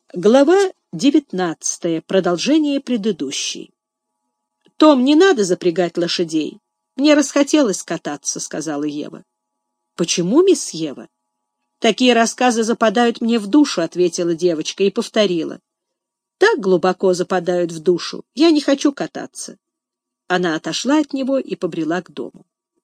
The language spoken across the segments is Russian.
Глава 19. Продолжение предыдущей. «Том, не надо запрягать лошадей. Мне расхотелось кататься», — сказала Ева. «Почему, мисс Ева?» «Такие рассказы западают мне в душу», — ответила девочка и повторила. «Так глубоко западают в душу. Я не хочу кататься». Она отошла от него и побрела к дому.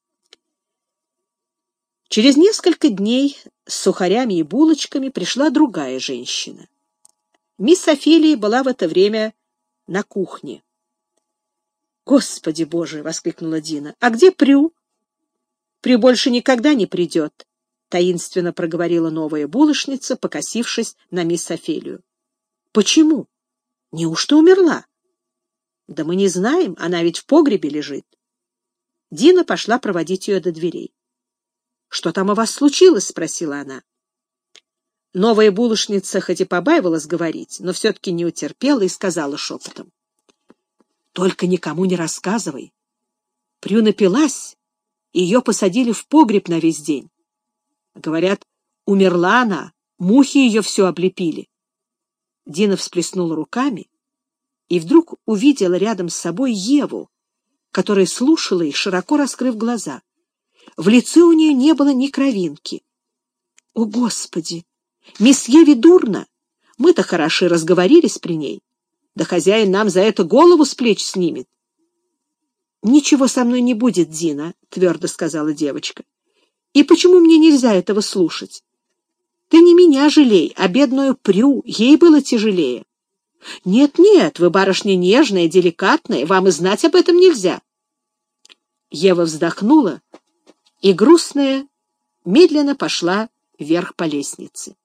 Через несколько дней с сухарями и булочками пришла другая женщина. Мисс Офелия была в это время на кухне. «Господи Боже!» — воскликнула Дина. «А где Прю?» «Прю больше никогда не придет», — таинственно проговорила новая булочница, покосившись на мисс Офелию. «Почему? Неужто умерла?» «Да мы не знаем, она ведь в погребе лежит». Дина пошла проводить ее до дверей. «Что там у вас случилось?» — спросила она. Новая булочница хоть и побаивалась говорить, но все-таки не утерпела и сказала шепотом. «Только никому не рассказывай. Прю напилась, и ее посадили в погреб на весь день. Говорят, умерла она, мухи ее все облепили». Дина всплеснула руками и вдруг увидела рядом с собой Еву, которая слушала их, широко раскрыв глаза. В лице у нее не было ни кровинки. «О, Господи! Мисс Еве дурно. Мы-то хороши разговорились при ней. Да хозяин нам за это голову с плеч снимет». «Ничего со мной не будет, Дина», — твердо сказала девочка. «И почему мне нельзя этого слушать? Ты не меня жалей, а бедную Прю, ей было тяжелее». «Нет-нет, вы барышня нежная, деликатная, вам и знать об этом нельзя». Ева вздохнула и, грустная, медленно пошла вверх по лестнице.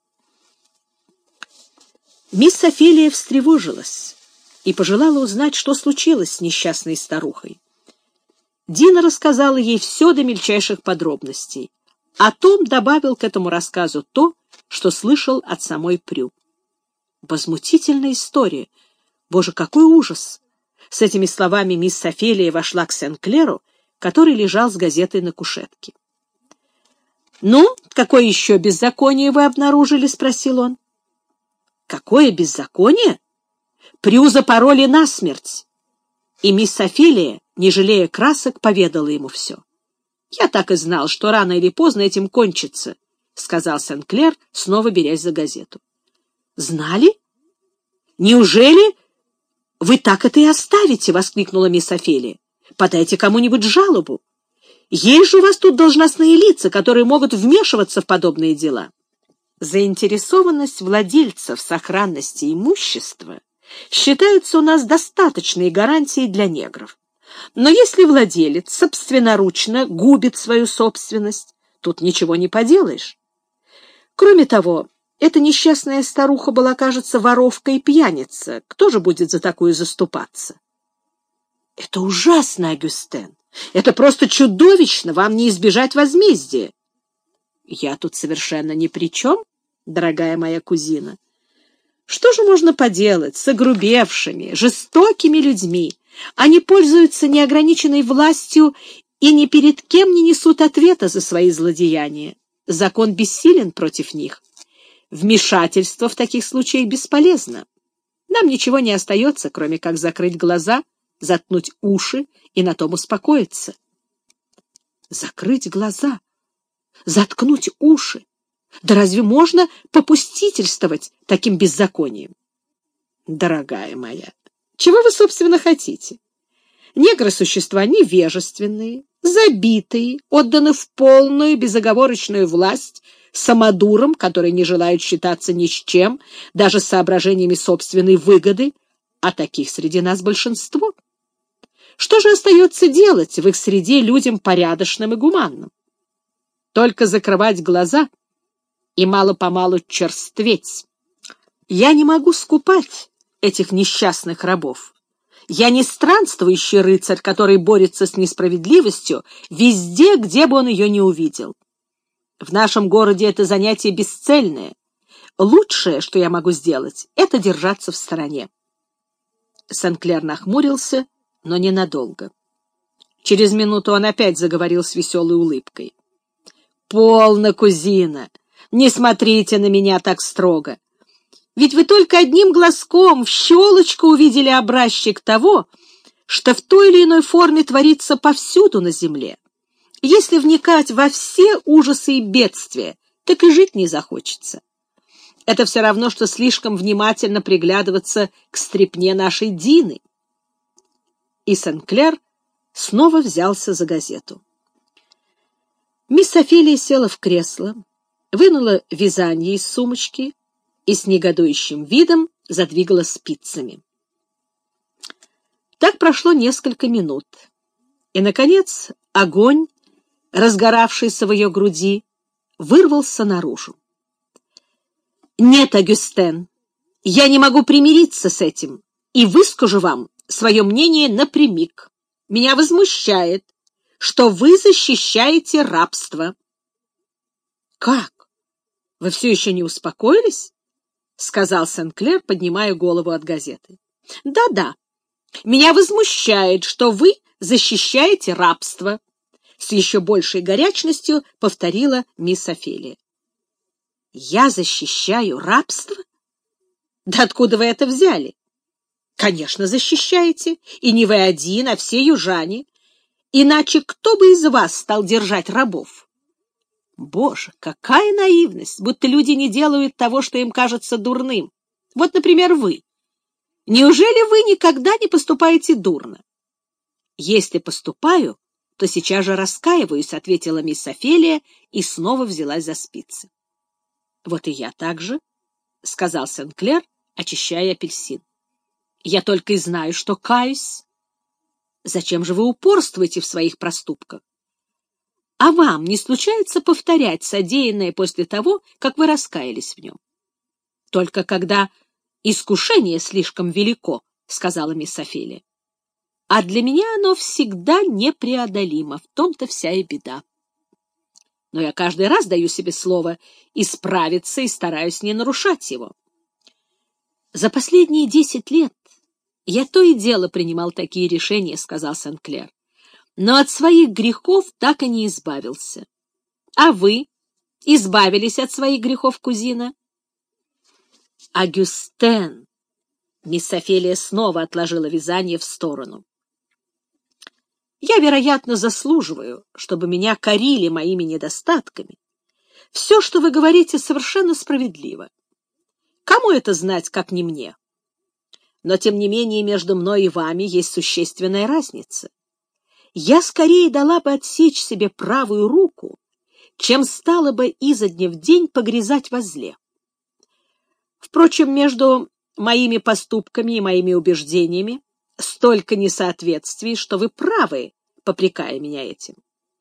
Мисс Офелия встревожилась и пожелала узнать, что случилось с несчастной старухой. Дина рассказала ей все до мельчайших подробностей, а Том добавил к этому рассказу то, что слышал от самой Прю. Возмутительная история. Боже, какой ужас! С этими словами мисс Офелия вошла к Сен-Клеру, который лежал с газетой на кушетке. «Ну, какое еще беззаконие вы обнаружили?» — спросил он. «Какое беззаконие? Прю запороли насмерть». И мисс Офелия, не жалея красок, поведала ему все. «Я так и знал, что рано или поздно этим кончится», — сказал Сен-Клер, снова берясь за газету. «Знали? Неужели вы так это и оставите?» — воскликнула мисс Офелия. «Подайте кому-нибудь жалобу. Есть же у вас тут должностные лица, которые могут вмешиваться в подобные дела». Заинтересованность владельцев в сохранности имущества считаются у нас достаточной гарантией для негров. Но если владелец собственноручно губит свою собственность, тут ничего не поделаешь. Кроме того, эта несчастная старуха была, кажется, воровка и пьяница. Кто же будет за такую заступаться? Это ужасно, Агюстен. Это просто чудовищно. Вам не избежать возмездия. Я тут совершенно ни при чем, дорогая моя кузина. Что же можно поделать с огрубевшими, жестокими людьми? Они пользуются неограниченной властью и ни перед кем не несут ответа за свои злодеяния. Закон бессилен против них. Вмешательство в таких случаях бесполезно. Нам ничего не остается, кроме как закрыть глаза, заткнуть уши и на том успокоиться. Закрыть глаза, заткнуть уши. Да разве можно попустительствовать таким беззаконием? Дорогая моя, чего вы, собственно, хотите? Негры — существа невежественные, забитые, отданы в полную безоговорочную власть самодурам, которые не желают считаться ни с чем, даже с соображениями собственной выгоды, а таких среди нас большинство. Что же остается делать в их среде людям порядочным и гуманным? Только закрывать глаза и мало-помалу черстветь. Я не могу скупать этих несчастных рабов. Я не странствующий рыцарь, который борется с несправедливостью везде, где бы он ее не увидел. В нашем городе это занятие бесцельное. Лучшее, что я могу сделать, это держаться в стороне. Сен-Клер нахмурился, но ненадолго. Через минуту он опять заговорил с веселой улыбкой. «Полно, кузина! Не смотрите на меня так строго. Ведь вы только одним глазком в щелочку увидели образчик того, что в той или иной форме творится повсюду на земле. Если вникать во все ужасы и бедствия, так и жить не захочется. Это все равно, что слишком внимательно приглядываться к стряпне нашей Дины. И Сен-Клер снова взялся за газету. Мисс Офелия села в кресло, вынула вязание из сумочки и с негодующим видом задвигала спицами. Так прошло несколько минут, и, наконец, огонь, разгоравшийся в ее груди, вырвался наружу. «Нет, Агюстен, я не могу примириться с этим и выскажу вам свое мнение напрямик. Меня возмущает, что вы защищаете рабство». «Как? Вы все еще не успокоились?» — сказал Сен-Клер, поднимая голову от газеты. «Да-да, меня возмущает, что вы защищаете рабство», — с еще большей горячностью повторила мисс Офелия. «Я защищаю рабство? Да откуда вы это взяли?» «Конечно, защищаете, и не вы один, а все южане. Иначе кто бы из вас стал держать рабов?» «Боже, какая наивность! Будто люди не делают того, что им кажется дурным. Вот, например, вы. Неужели вы никогда не поступаете дурно?» «Если поступаю, то сейчас же раскаиваюсь», — ответила мисс Офелия и снова взялась за спицы. «Вот и я так же», — сказал Сен-Клер, очищая апельсин. «Я только и знаю, что каюсь». «Зачем же вы упорствуете в своих проступках? А вам не случается повторять содеянное после того, как вы раскаялись в нем?» «Только когда искушение слишком велико», — сказала мисс Офелия. «А для меня оно всегда непреодолимо, в том-то вся и беда. Но я каждый раз даю себе слово исправиться и стараюсь не нарушать его. За последние 10 лет я то и дело принимал такие решения», — сказал Сен-Клер, «но от своих грехов так и не избавился. А вы избавились от своих грехов, кузина?» «Агюстен!» — мисс Офелия снова отложила вязание в сторону. «Я, вероятно, заслуживаю, чтобы меня корили моими недостатками. Все, что вы говорите, совершенно справедливо. Кому это знать, как не мне? Но, тем не менее, между мной и вами есть существенная разница. Я скорее дала бы отсечь себе правую руку, чем стала бы изо дня в день погрязать во зле. Впрочем, между моими поступками и моими убеждениями столько несоответствий, что вы правы, попрекая меня этим».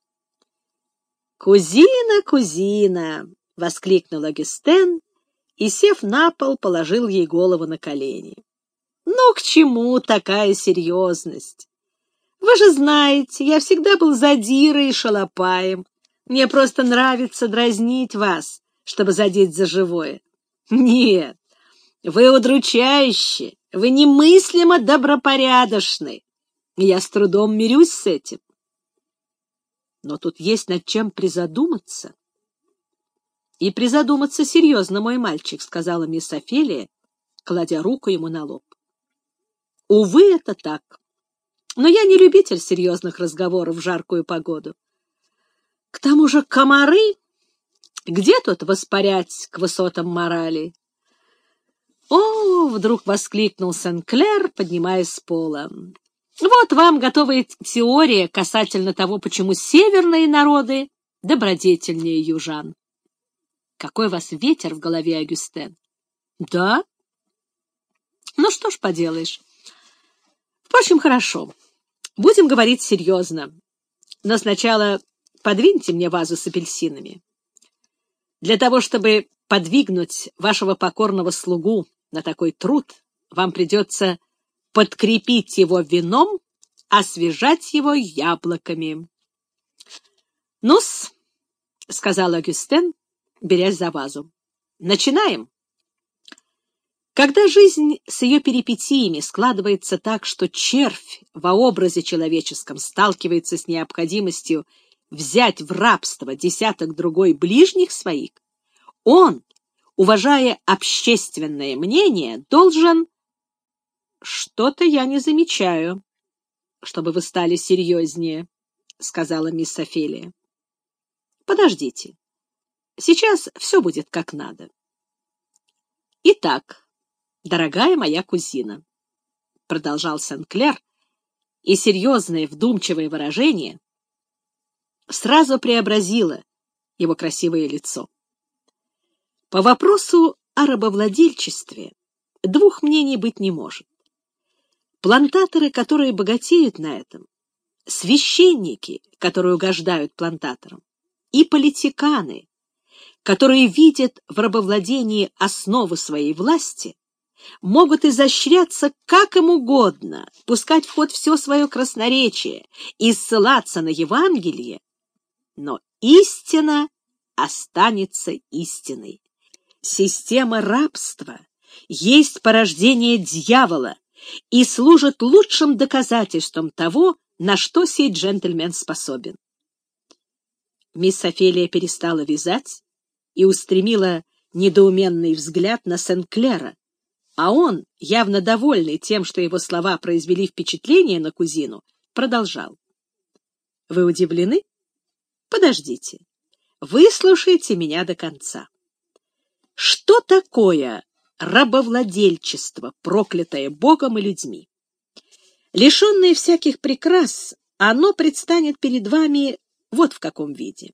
«Кузина, кузина!» — воскликнул Агюстен и, сев на пол, положил ей голову на колени. «Ну, к чему такая серьезность? Вы же знаете, я всегда был задирой и шалопаем. Мне просто нравится дразнить вас, чтобы задеть за живое. Нет, вы удручающие, вы немыслимо добропорядочны. Я с трудом мирюсь с этим. Но тут есть над чем призадуматься». «И призадуматься серьезно, мой мальчик», — сказала мисс Офелия, кладя руку ему на лоб. «Увы, это так. Но я не любитель серьезных разговоров в жаркую погоду. К тому же комары, где тут воспарять к высотам морали?» «О!» — вдруг воскликнул Сен-Клер, поднимаясь с пола. «Вот вам готовая теория касательно того, почему северные народы добродетельнее южан». «Какой у вас ветер в голове, Агюстен?» «Да? Ну что ж поделаешь. Впрочем, хорошо. Будем говорить серьезно. Но сначала подвиньте мне вазу с апельсинами. Для того, чтобы подвигнуть вашего покорного слугу на такой труд, вам придется подкрепить его вином, освежать его яблоками». «Ну-с», — сказал Агюстен, берясь за вазу. «Начинаем». Когда жизнь с ее перипетиями складывается так, что червь во образе человеческом сталкивается с необходимостью взять в рабство десяток другой ближних своих, он, уважая общественное мнение, должен... Что-то я не замечаю, чтобы вы стали серьезнее, — сказала мисс Офелия. Подождите. Сейчас все будет как надо. Итак, дорогая моя кузина, — продолжал Сен-Клер, и серьезное вдумчивое выражение сразу преобразило его красивое лицо. По вопросу о рабовладельчестве двух мнений быть не может. Плантаторы, которые богатеют на этом, священники, которые угождают плантаторам, и политиканы, которые видят в рабовладении основу своей власти, могут изощряться как им угодно, пускать в ход все свое красноречие и ссылаться на Евангелие, но истина останется истиной. Система рабства есть порождение дьявола и служит лучшим доказательством того, на что сей джентльмен способен. Мисс Офелия перестала вязать и устремила недоуменный взгляд на Сен-Клера, а он, явно довольный тем, что его слова произвели впечатление на кузину, продолжал. — Вы удивлены? Подождите. Выслушайте меня до конца. Что такое рабовладельчество, проклятое Богом и людьми? Лишенное всяких прикрас, оно предстанет перед вами вот в каком виде.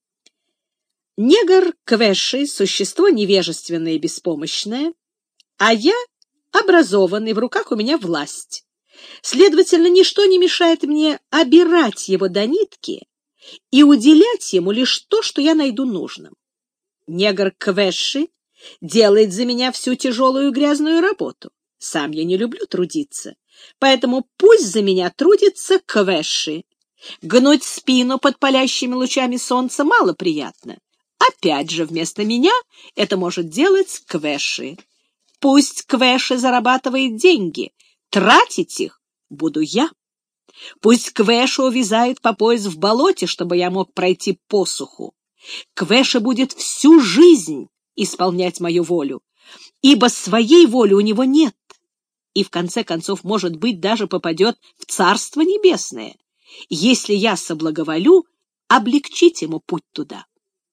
Негр Квеши — существо невежественное и беспомощное, а я образованный, в руках у меня власть. Следовательно, ничто не мешает мне обирать его до нитки и уделять ему лишь то, что я найду нужным. Негр Квеши делает за меня всю тяжелую и грязную работу. Сам я не люблю трудиться, поэтому пусть за меня трудится Квеши. Гнуть спину под палящими лучами солнца мало приятно. Опять же, вместо меня это может делать Квеши. Пусть Квеши зарабатывает деньги, тратить их буду я. Пусть Квеши увязает по пояс в болоте, чтобы я мог пройти посуху. Квеши будет всю жизнь исполнять мою волю, ибо своей воли у него нет, и в конце концов, может быть, даже попадет в Царство Небесное, если я соблаговолю облегчить ему путь туда.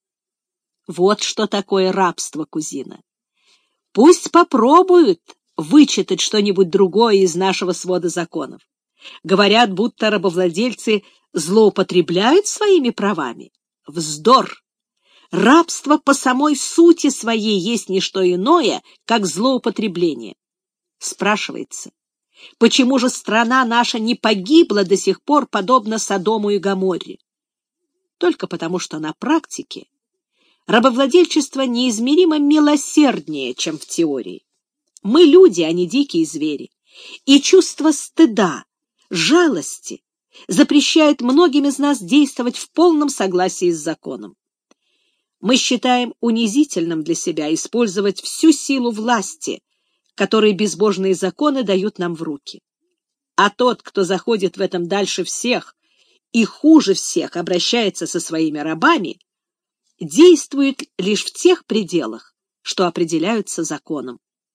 Вот что такое рабство, кузина. Пусть попробуют вычитать что-нибудь другое из нашего свода законов. Говорят, будто рабовладельцы злоупотребляют своими правами. Вздор! Рабство по самой сути своей есть не что иное, как злоупотребление. Спрашивается, почему же страна наша не погибла до сих пор, подобно Содому и Гоморре? Только потому, что на практике рабовладельчество неизмеримо милосерднее, чем в теории. Мы люди, а не дикие звери, и чувство стыда, жалости запрещает многим из нас действовать в полном согласии с законом. Мы считаем унизительным для себя использовать всю силу власти, которые безбожные законы дают нам в руки. А тот, кто заходит в этом дальше всех и хуже всех обращается со своими рабами, действует лишь в тех пределах, что определяются законом.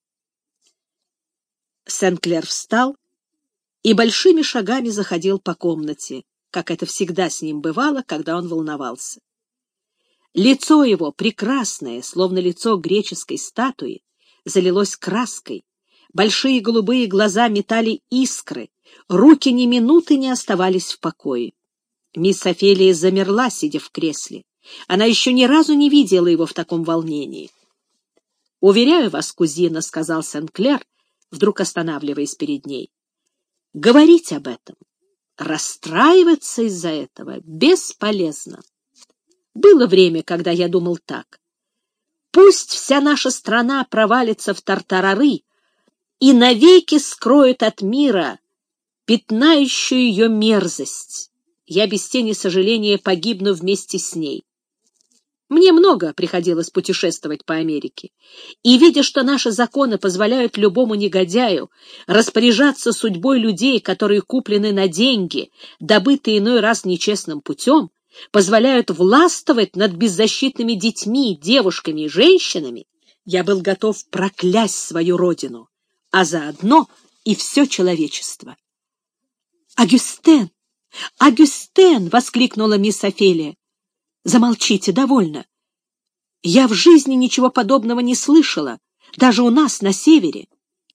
Сен-Клер встал и большими шагами заходил по комнате, как это всегда с ним бывало, когда он волновался. Лицо его, прекрасное, словно лицо греческой статуи, залилось краской, большие голубые глаза метали искры, руки ни минуты не оставались в покое. Мисс Офелия замерла, сидя в кресле. Она еще ни разу не видела его в таком волнении. — Уверяю вас, кузина, — сказал Сен-Клер, вдруг останавливаясь перед ней, — говорить об этом, расстраиваться из-за этого бесполезно. Было время, когда я думал так. Пусть вся наша страна провалится в тартарары и навеки скроет от мира пятнающую ее мерзость. Я без тени сожаления погибну вместе с ней. Мне много приходилось путешествовать по Америке, и, видя, что наши законы позволяют любому негодяю распоряжаться судьбой людей, которые куплены на деньги, добытые иной раз нечестным путем, позволяют властвовать над беззащитными детьми, девушками и женщинами, Я был готов проклясть свою родину, а заодно и все человечество. «Агюстен! Агюстен!» — воскликнула мисс Офелия. «Замолчите, довольно. Я в жизни ничего подобного не слышала, даже у нас, на севере».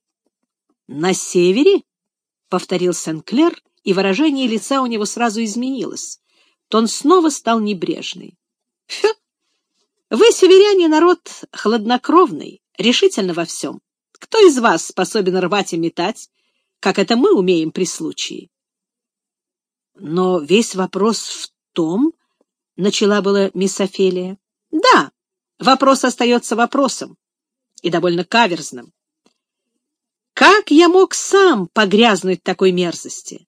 «На севере?» — повторил Сен-Клер, и выражение лица у него сразу изменилось. Тон снова стал небрежный. «Фу! Вы, северяне, народ хладнокровный, решительно во всем. Кто из вас способен рвать и метать, как это мы умеем при случае?» «Но весь вопрос в том, — начала была мисс Офелия. — Да, вопрос остается вопросом, и довольно каверзным. Как я мог сам погрязнуть в такой мерзости?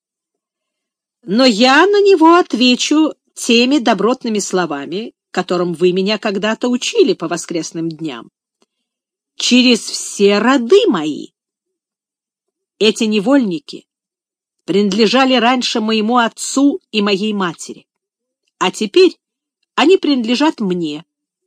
Но я на него отвечу теми добротными словами, которым вы меня когда-то учили по воскресным дням. Через все роды мои. Эти невольники принадлежали раньше моему отцу и моей матери, а теперь они принадлежат мне.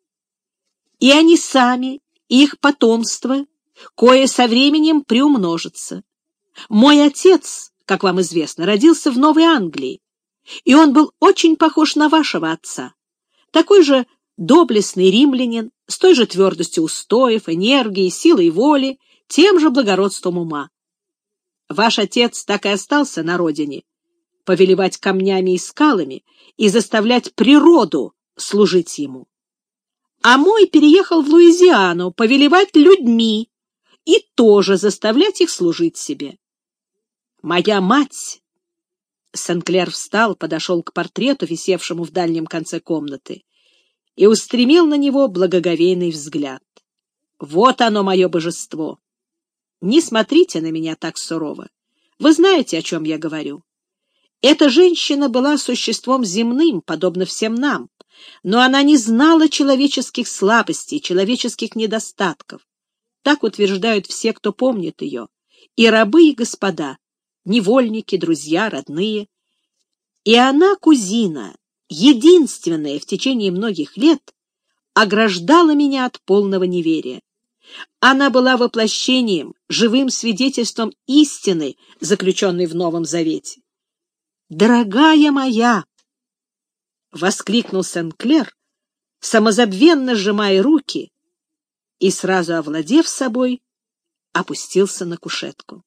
И они сами, и их потомство, кое со временем приумножится. Мой отец, как вам известно, родился в Новой Англии, и он был очень похож на вашего отца, такой же доблестный римлянин, с той же твердостью устоев, энергией, силой воли, тем же благородством ума. Ваш отец так и остался на родине, повелевать камнями и скалами и заставлять природу служить ему. А мой переехал в Луизиану повелевать людьми и тоже заставлять их служить себе. Моя мать... Сен-Клер встал, подошел к портрету, висевшему в дальнем конце комнаты, и устремил на него благоговейный взгляд. Вот оно, мое божество! Не смотрите на меня так сурово. Вы знаете, о чем я говорю. Эта женщина была существом земным, подобно всем нам, но она не знала человеческих слабостей, человеческих недостатков. Так утверждают все, кто помнит ее, и рабы, и господа, невольники, друзья, родные. И она, кузина, единственная в течение многих лет, ограждала меня от полного неверия. Она была воплощением, живым свидетельством истины, заключенной в Новом Завете. «Дорогая моя!» — воскликнул Сен-Клер, самозабвенно сжимая руки, и, сразу овладев собой, опустился на кушетку.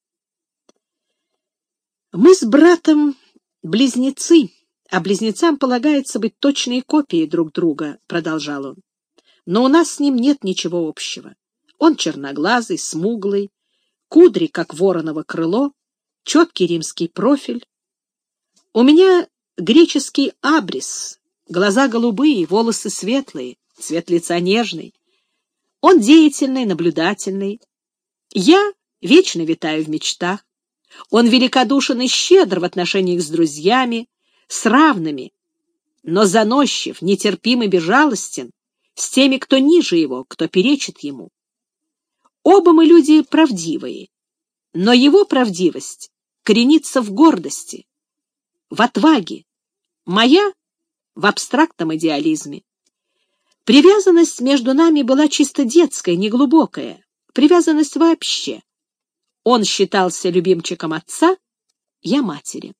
«Мы с братом близнецы, а близнецам полагается быть точной копией друг друга», — продолжал он. «Но у нас с ним нет ничего общего. Он черноглазый, смуглый, кудри, как вороново крыло, четкий римский профиль. У меня греческий абрис, глаза голубые, волосы светлые, цвет лица нежный. Он деятельный, наблюдательный. Я вечно витаю в мечтах. Он великодушен и щедр в отношениях с друзьями, с равными, но заносчив, нетерпим и безжалостен с теми, кто ниже его, кто перечит ему. Оба мы люди правдивые, но его правдивость коренится в гордости, в отваге, моя — в абстрактном идеализме. Привязанность между нами была чисто детская, неглубокая, привязанность вообще. Он считался любимчиком отца, я — матери.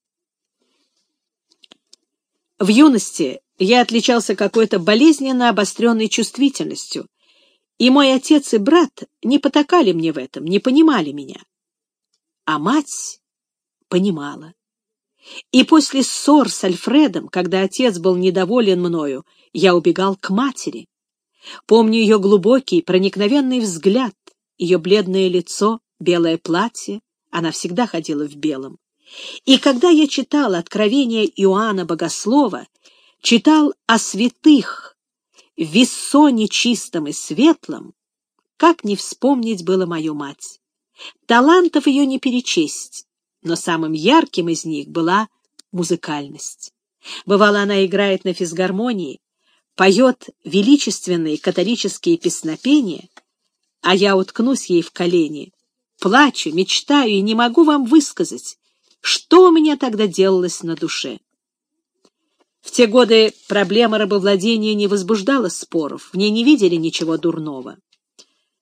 В юности я отличался какой-то болезненно обостренной чувствительностью, и мой отец и брат не потакали мне в этом, не понимали меня. А мать понимала. И после ссор с Альфредом, когда отец был недоволен мною, я убегал к матери. Помню ее глубокий, проникновенный взгляд, ее бледное лицо, белое платье, она всегда ходила в белом. И когда я читал откровения Иоанна Богослова, читал о святых, в вессоне чистом и светлом, как не вспомнить было мою мать. Талантов ее не перечесть, но самым ярким из них была музыкальность. Бывало, она играет на физгармонии, поет величественные католические песнопения, а я уткнусь ей в колени, плачу, мечтаю и не могу вам высказать, что у меня тогда делалось на душе. В те годы проблема рабовладения не возбуждала споров, в ней не видели ничего дурного.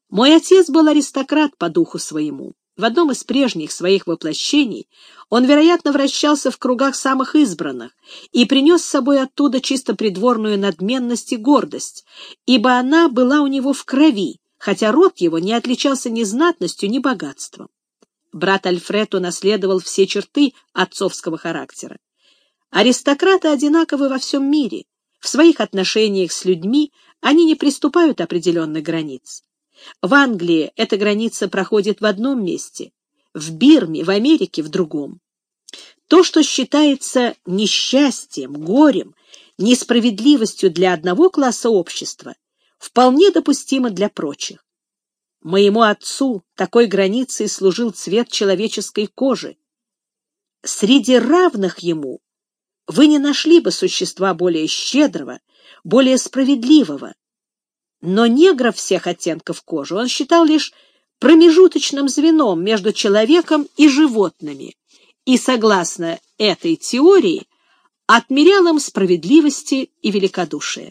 Мой отец был аристократ по духу своему. В одном из прежних своих воплощений он, вероятно, вращался в кругах самых избранных и принес с собой оттуда чисто придворную надменность и гордость, ибо она была у него в крови, хотя род его не отличался ни знатностью, ни богатством. Брат Альфред унаследовал все черты отцовского характера. Аристократы одинаковы во всем мире. В своих отношениях с людьми они не приступают определенных границ. В Англии эта граница проходит в одном месте, в Бирме, в Америке — в другом. То, что считается несчастьем, горем, несправедливостью для одного класса общества, вполне допустимо для прочих. Моему отцу такой границей служил цвет человеческой кожи. Среди равных ему вы не нашли бы существа более щедрого, более справедливого. Но негров всех оттенков кожи он считал лишь промежуточным звеном между человеком и животными, и, согласно этой теории, отмерял им справедливости и великодушия.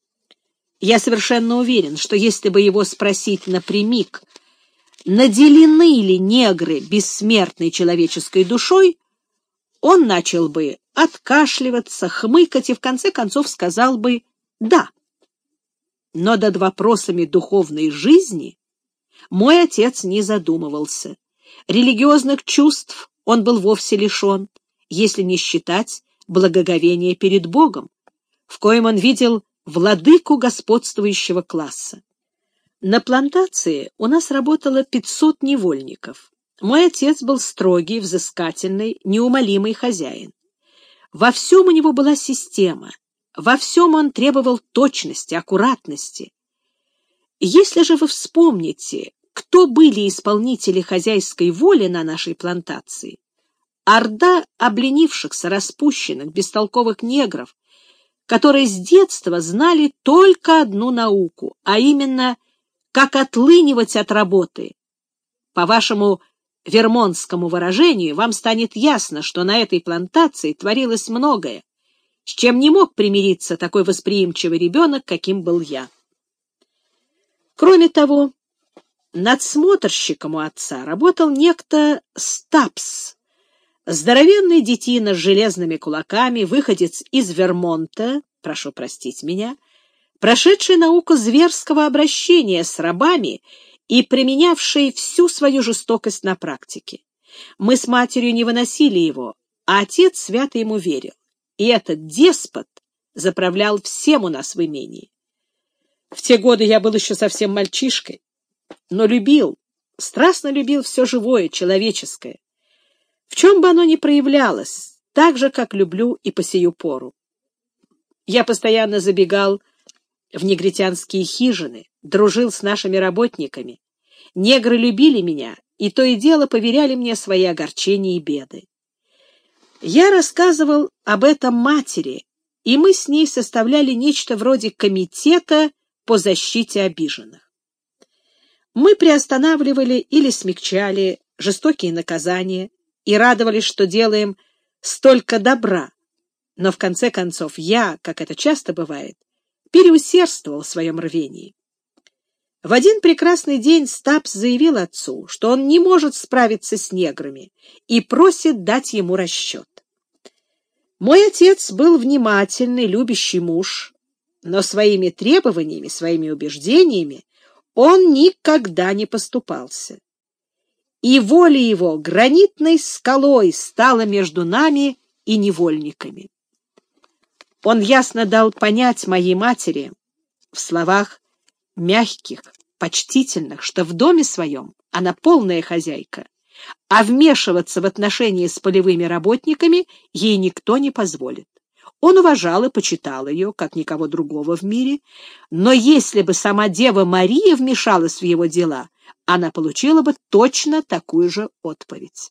Я совершенно уверен, что если бы его спросить напрямик, наделены ли негры бессмертной человеческой душой, он начал бы откашливаться, хмыкать и в конце концов сказал бы «да». Но над вопросами духовной жизни мой отец не задумывался. Религиозных чувств он был вовсе лишен, если не считать благоговения перед Богом, в коем он видел владыку господствующего класса. На плантации у нас работало 500 невольников. Мой отец был строгий, взыскательный, неумолимый хозяин. Во всем у него была система, во всем он требовал точности, аккуратности. Если же вы вспомните, кто были исполнители хозяйской воли на нашей плантации, орда обленившихся, распущенных, бестолковых негров, которые с детства знали только одну науку, а именно, как отлынивать от работы. По вашему вермонтскому выражению, вам станет ясно, что на этой плантации творилось многое, с чем не мог примириться такой восприимчивый ребенок, каким был я. Кроме того, надсмотрщиком у отца работал некто Стапс, здоровенный детина с железными кулаками, выходец из Вермонта, прошу простить меня, прошедший науку зверского обращения с рабами и применявший всю свою жестокость на практике. Мы с матерью не выносили его, а отец свято ему верил. И этот деспот заправлял всем у нас в имении. В те годы я был еще совсем мальчишкой, но любил, страстно любил все живое, человеческое, в чем бы оно ни проявлялось, так же, как люблю и по сию пору. Я постоянно забегал в негритянские хижины, дружил с нашими работниками. Негры любили меня и то и дело поверяли мне свои огорчения и беды. Я рассказывал об этом матери, и мы с ней составляли нечто вроде комитета по защите обиженных. Мы приостанавливали или смягчали жестокие наказания и радовались, что делаем столько добра, но в конце концов я, как это часто бывает, переусердствовал в своем рвении. В один прекрасный день Стапс заявил отцу, что он не может справиться с неграми и просит дать ему расчет. Мой отец был внимательный, любящий муж, но своими требованиями, своими убеждениями он никогда не поступался. И воля его гранитной скалой стала между нами и невольниками. Он ясно дал понять моей матери в словах мягких, почтительных, что в доме своем она полная хозяйка, а вмешиваться в отношения с полевыми работниками ей никто не позволит. Он уважал и почитал ее, как никого другого в мире, но если бы сама Дева Мария вмешалась в его дела, она получила бы точно такую же отповедь.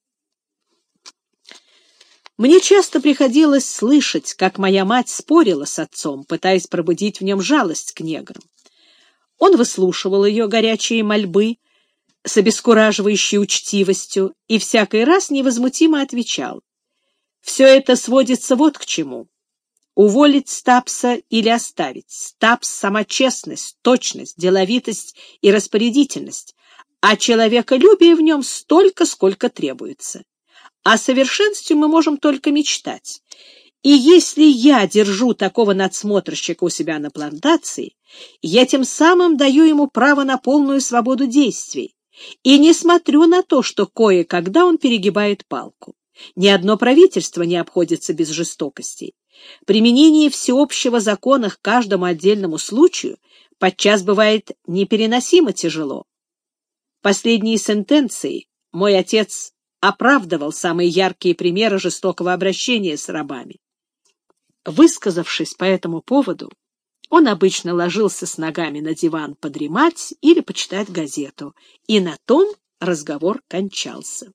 Мне часто приходилось слышать, как моя мать спорила с отцом, пытаясь пробудить в нем жалость к неграм. Он выслушивал ее горячие мольбы с обескураживающей учтивостью и всякий раз невозмутимо отвечал: «Все это сводится вот к чему. Уволить Стапса или оставить? Стапс — сама честность, точность, деловитость и распорядительность, а человеколюбие в нем столько, сколько требуется. О совершенстве мы можем только мечтать. И если я держу такого надсмотрщика у себя на плантации, я тем самым даю ему право на полную свободу действий и не смотрю на то, что кое-когда он перегибает палку. Ни одно правительство не обходится без жестокостей. Применение всеобщего закона к каждому отдельному случаю подчас бывает непереносимо тяжело. Последние сентенции мой отец оправдывал самые яркие примеры жестокого обращения с рабами. Высказавшись по этому поводу, он обычно ложился с ногами на диван подремать или почитать газету, и на том разговор кончался.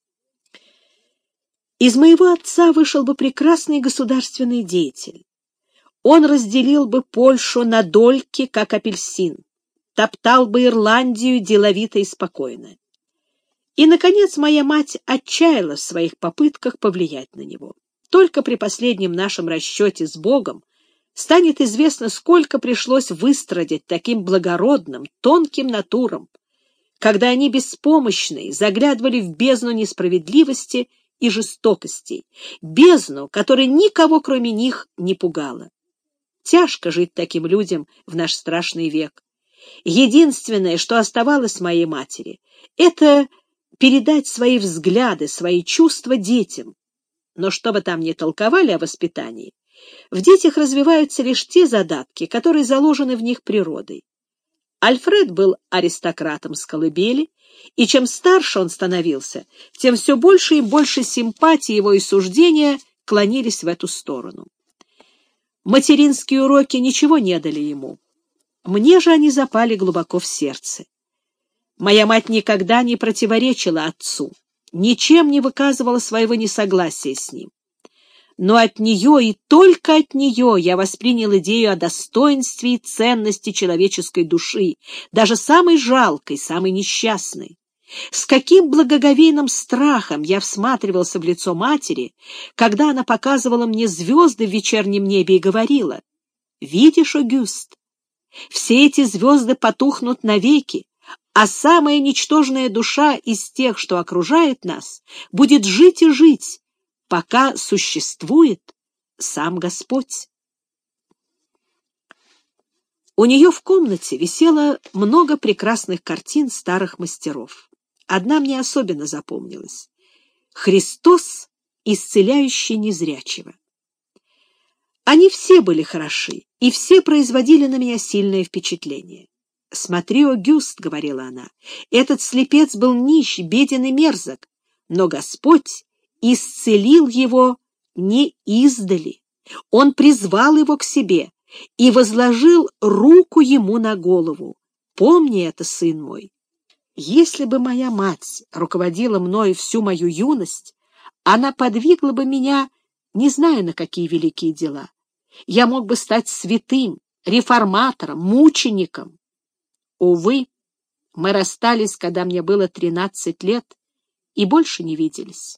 Из моего отца вышел бы прекрасный государственный деятель. Он разделил бы Польшу на дольки, как апельсин, топтал бы Ирландию деловито и спокойно. И, наконец, моя мать отчаялась в своих попытках повлиять на него. Только при последнем нашем расчете с Богом станет известно, сколько пришлось выстрадать таким благородным, тонким натурам, когда они беспомощные заглядывали в бездну несправедливости и жестокостей, бездну, которая никого, кроме них, не пугала. Тяжко жить таким людям в наш страшный век. Единственное, что оставалось моей матери, это передать свои взгляды, свои чувства детям. Но что бы там ни толковали о воспитании, в детях развиваются лишь те задатки, которые заложены в них природой. Альфред был аристократом с колыбели, и чем старше он становился, тем все больше и больше симпатии его и суждения клонились в эту сторону. Материнские уроки ничего не дали ему. Мне же они запали глубоко в сердце. Моя мать никогда не противоречила отцу, ничем не выказывала своего несогласия с ним. Но от нее и только от нее я воспринял идею о достоинстве и ценности человеческой души, даже самой жалкой, самой несчастной. С каким благоговейным страхом я всматривался в лицо матери, когда она показывала мне звезды в вечернем небе и говорила: «Видишь, Огюст, все эти звезды потухнут навеки, а самая ничтожная душа из тех, что окружает нас, будет жить и жить, пока существует сам Господь». У нее в комнате висело много прекрасных картин старых мастеров. Одна мне особенно запомнилась: «Христос, исцеляющий незрячего». Они все были хороши, и все производили на меня сильное впечатление. «Смотри, Огюст», — говорила она, — «этот слепец был нищ, беден и мерзок, но Господь исцелил его не издали. Он призвал его к себе и возложил руку ему на голову. Помни это, сын мой». Если бы моя мать руководила мною всю мою юность, она подвигла бы меня, не знаю на какие великие дела. Я мог бы стать святым, реформатором, мучеником. Увы, мы расстались, когда мне было 13 лет, и больше не виделись.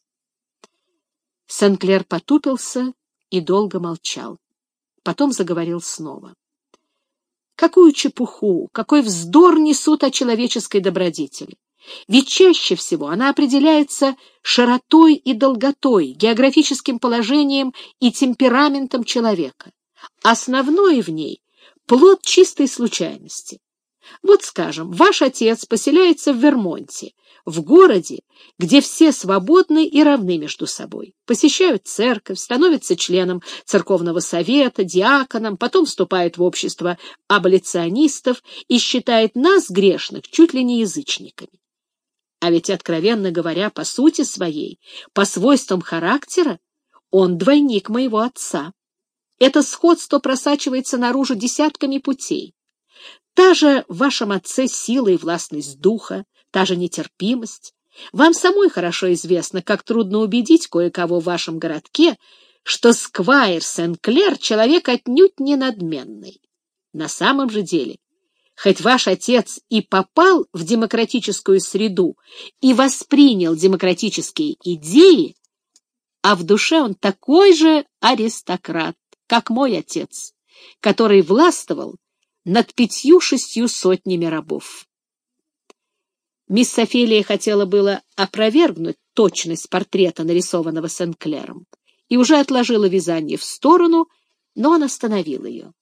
Сен-Клер потупился и долго молчал. Потом заговорил снова. Какую чепуху, какой вздор несут о человеческой добродетели! Ведь чаще всего она определяется широтой и долготой, географическим положением и темпераментом человека. Основное в ней — плод чистой случайности. Вот, скажем, ваш отец поселяется в Вермонте, в городе, где все свободны и равны между собой, посещают церковь, становятся членом церковного совета, диаконом, потом вступают в общество аболиционистов и считает нас, грешных, чуть ли не язычниками. А ведь, откровенно говоря, по сути своей, по свойствам характера, он двойник моего отца. Это сходство просачивается наружу десятками путей. Та же в вашем отце сила и властность духа, та же нетерпимость. Вам самой хорошо известно, как трудно убедить кое-кого в вашем городке, что сквайр Сен-Клер — человек отнюдь не надменный. На самом же деле, хоть ваш отец и попал в демократическую среду и воспринял демократические идеи, а в душе он такой же аристократ, как мой отец, который властвовал над 5-6 сотнями рабов. Мисс Офелия хотела было опровергнуть точность портрета, нарисованного Сен-Клером, и уже отложила вязание в сторону, но он остановил ее.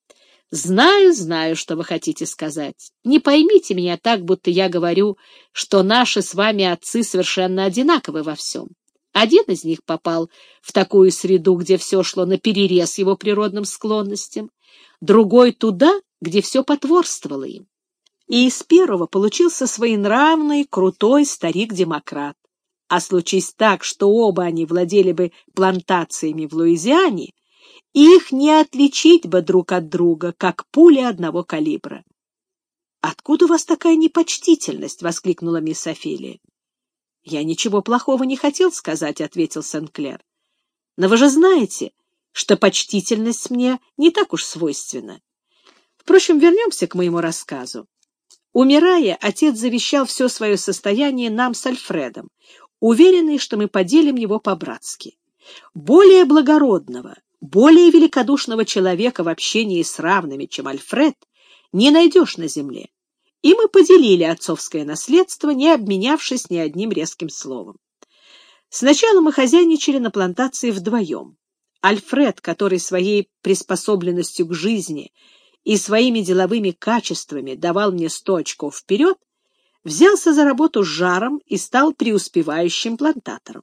«Знаю, что вы хотите сказать. Не поймите меня так, будто я говорю, что наши с вами отцы совершенно одинаковы во всем. Один из них попал в такую среду, где все шло наперерез его природным склонностям, другой туда, где все потворствовало им. И из первого получился своенравный, крутой старик-демократ. А случись так, что оба они владели бы плантациями в Луизиане, их не отличить бы друг от друга, как пули одного калибра. — Откуда у вас такая непочтительность? — воскликнула мисс Офелия. — Я ничего плохого не хотел сказать, — ответил Сен-Клер. — Но вы же знаете, что почтительность мне не так уж свойственна. Впрочем, вернемся к моему рассказу. Умирая, отец завещал все свое состояние нам с Альфредом, уверенный, что мы поделим его по-братски. Более благородного, более великодушного человека в общении с равными, чем Альфред, не найдешь на земле. И мы поделили отцовское наследство, не обменявшись ни одним резким словом. Сначала мы хозяйничали на плантации вдвоем. Альфред, который своей приспособленностью к жизни и своими деловыми качествами давал мне 100 очков вперед, взялся за работу с жаром и стал преуспевающим плантатором.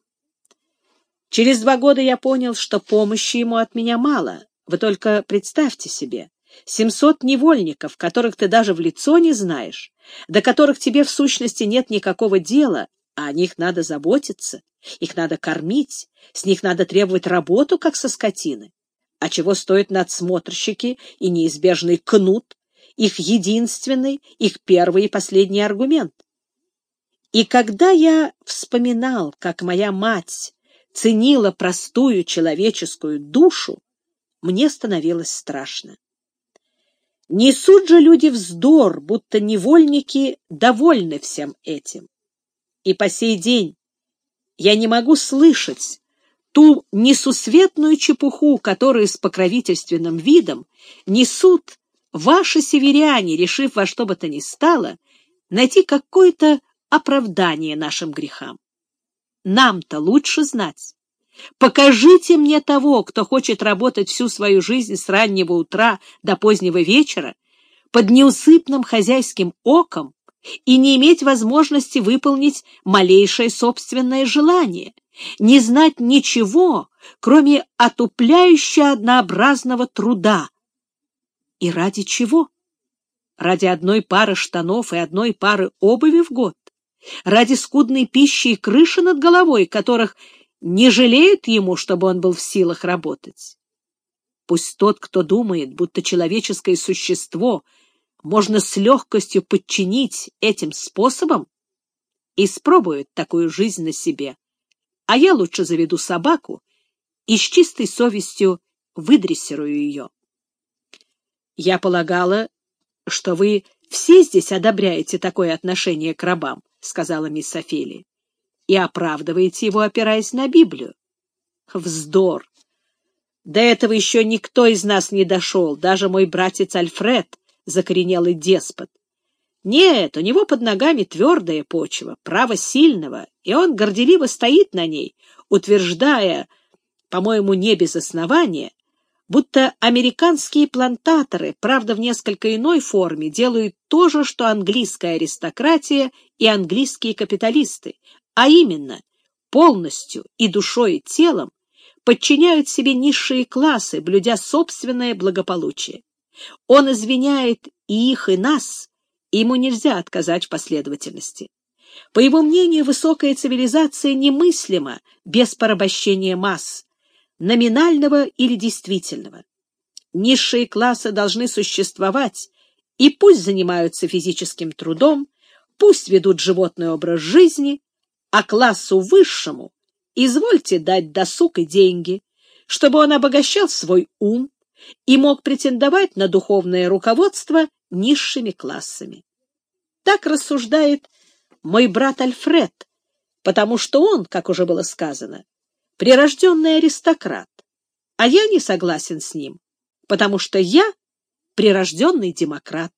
Через 2 года я понял, что помощи ему от меня мало. Вы только представьте себе, 700 невольников, которых ты даже в лицо не знаешь, до которых тебе в сущности нет никакого дела, а о них надо заботиться, их надо кормить, с них надо требовать работу, как со скотины. А чего стоят надсмотрщики и неизбежный кнут, их единственный, их первый и последний аргумент. И когда я вспоминал, как моя мать ценила простую человеческую душу, мне становилось страшно. Несут же люди вздор, будто невольники довольны всем этим. И по сей день я не могу слышать ту несусветную чепуху, которую с покровительственным видом несут ваши северяне, решив во что бы то ни стало найти какое-то оправдание нашим грехам. Нам-то лучше знать. Покажите мне того, кто хочет работать всю свою жизнь с раннего утра до позднего вечера под неусыпным хозяйским оком и не иметь возможности выполнить малейшее собственное желание, не знать ничего, кроме отупляюще однообразного труда. И ради чего? Ради одной пары штанов и одной пары обуви в год? Ради скудной пищи и крыши над головой, которых не жалеют ему, чтобы он был в силах работать? Пусть тот, кто думает, будто человеческое существо можно с легкостью подчинить этим способом, испробует такую жизнь на себе, а я лучше заведу собаку и с чистой совестью выдрессирую ее. Я полагала, что вы все здесь одобряете такое отношение к рабам, — сказала мисс Офелия, — и оправдываете его, опираясь на Библию. Вздор! До этого еще никто из нас не дошел, даже мой братец Альфред, закоренелый деспот. Нет, у него под ногами твердая почва, право сильного, и он горделиво стоит на ней, утверждая, по-моему, не без основания, будто американские плантаторы, правда в несколько иной форме, делают то же, что английская аристократия и английские капиталисты, а именно полностью и душой, и телом подчиняют себе низшие классы, блюдя собственное благополучие. Он извиняет и их, и нас, и ему нельзя отказать в последовательности. По его мнению, высокая цивилизация немыслима без порабощения масс, номинального или действительного. Низшие классы должны существовать, и пусть занимаются физическим трудом, пусть ведут животный образ жизни, а классу высшему извольте дать досуг и деньги, чтобы он обогащал свой ум и мог претендовать на духовное руководство низшими классами. Так рассуждает мой брат Альфред, потому что он, как уже было сказано, прирожденный аристократ, а я не согласен с ним, потому что я прирожденный демократ.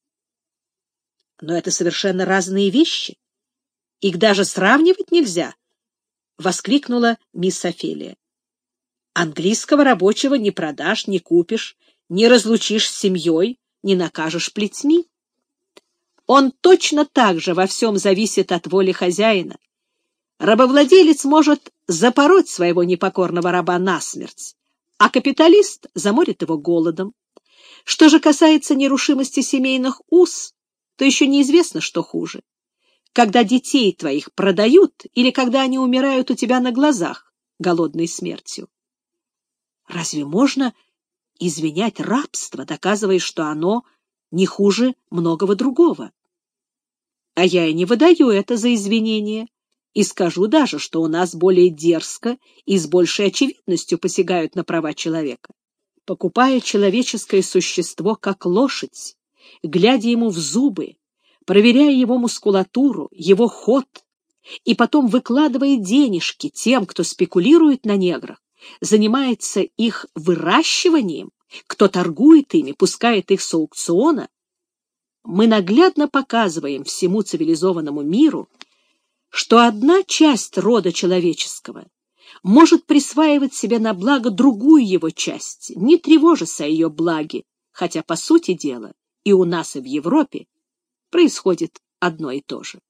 Но это совершенно разные вещи. Их даже сравнивать нельзя, — воскликнула мисс Офелия. Английского рабочего не продашь, не купишь, не разлучишь с семьей, не накажешь плетьми. Он точно так же во всем зависит от воли хозяина. Рабовладелец может запороть своего непокорного раба насмерть, а капиталист заморит его голодом. Что же касается нерушимости семейных уз, то еще неизвестно, что хуже. Когда детей твоих продают или когда они умирают у тебя на глазах голодной смертью. Разве можно извинять рабство, доказывая, что оно не хуже многого другого? А я и не выдаю это за извинение, и скажу даже, что у нас более дерзко и с большей очевидностью посягают на права человека, покупая человеческое существо как лошадь, глядя ему в зубы, проверяя его мускулатуру, его ход, и потом выкладывая денежки тем, кто спекулирует на неграх, занимается их выращиванием, кто торгует ими, пускает их с аукциона, мы наглядно показываем всему цивилизованному миру, что одна часть рода человеческого может присваивать себе на благо другую его часть, не тревожась о ее благе, хотя, по сути дела, и у нас, и в Европе происходит одно и то же.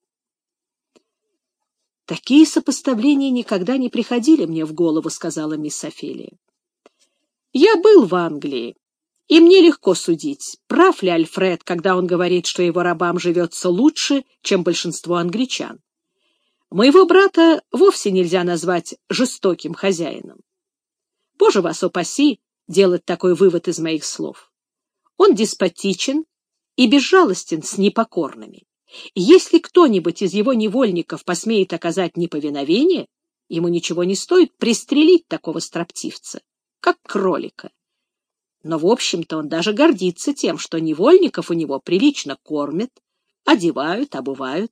«Такие сопоставления никогда не приходили мне в голову», — сказала мисс Офелия. «Я был в Англии, и мне легко судить, прав ли Альфред, когда он говорит, что его рабам живется лучше, чем большинство англичан. Моего брата вовсе нельзя назвать жестоким хозяином. Боже вас упаси делать такой вывод из моих слов. Он деспотичен и безжалостен с непокорными. Если кто-нибудь из его невольников посмеет оказать неповиновение, ему ничего не стоит пристрелить такого строптивца, как кролика. Но, в общем-то, он даже гордится тем, что невольников у него прилично кормят, одевают, обувают.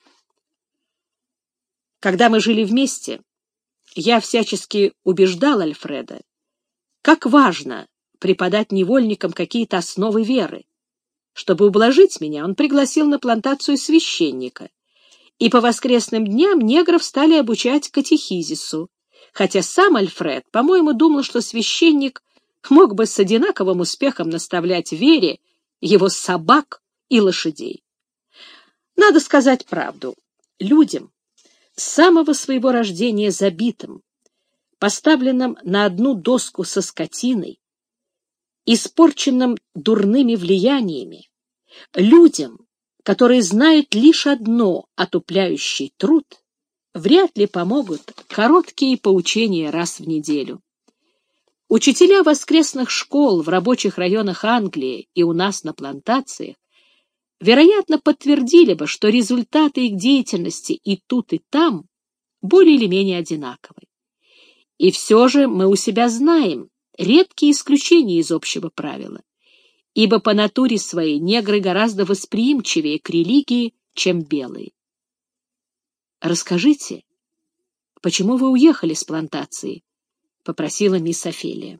Когда мы жили вместе, я всячески убеждал Альфреда, как важно преподать невольникам какие-то основы веры. Чтобы ублажить меня, он пригласил на плантацию священника, и по воскресным дням негров стали обучать катехизису, хотя сам Альфред, по-моему, думал, что священник мог бы с одинаковым успехом наставлять вере его собак и лошадей. Надо сказать правду. Людям, с самого своего рождения забитым, поставленным на одну доску со скотиной, испорченным дурными влияниями, людям, которые знают лишь одно — отупляющий труд, вряд ли помогут короткие поучения раз в неделю. Учителя воскресных школ в рабочих районах Англии и у нас на плантациях, вероятно, подтвердили бы, что результаты их деятельности и тут, и там более или менее одинаковы. И все же мы у себя знаем редкие исключения из общего правила, ибо по натуре своей негры гораздо восприимчивее к религии, чем белые. «Расскажите, почему вы уехали с плантации?» — попросила мисс Офелия.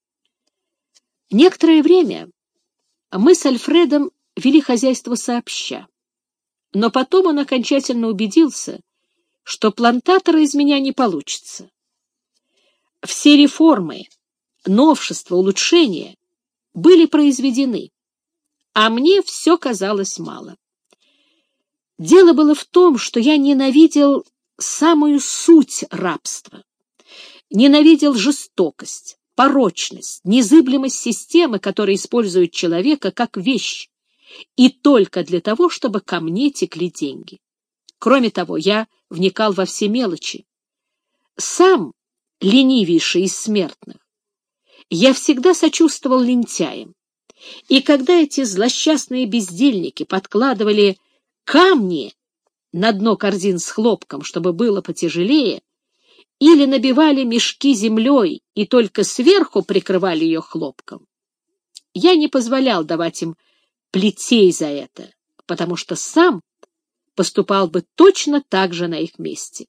Некоторое время мы с Альфредом вели хозяйство сообща, но потом он окончательно убедился, что плантатора из меня не получится. Все реформы, новшества, улучшения были произведены, а мне все казалось мало. Дело было в том, что я ненавидел самую суть рабства, ненавидел жестокость, порочность, незыблемость системы, которая использует человека как вещь, и только для того, чтобы ко мне текли деньги. Кроме того, я вникал во все мелочи. Сам, ленивейший из смертных, я всегда сочувствовал лентяям, и когда эти злосчастные бездельники подкладывали камни на дно корзин с хлопком, чтобы было потяжелее, или набивали мешки землей и только сверху прикрывали ее хлопком, я не позволял давать им плетей за это, потому что сам поступал бы точно так же на их месте.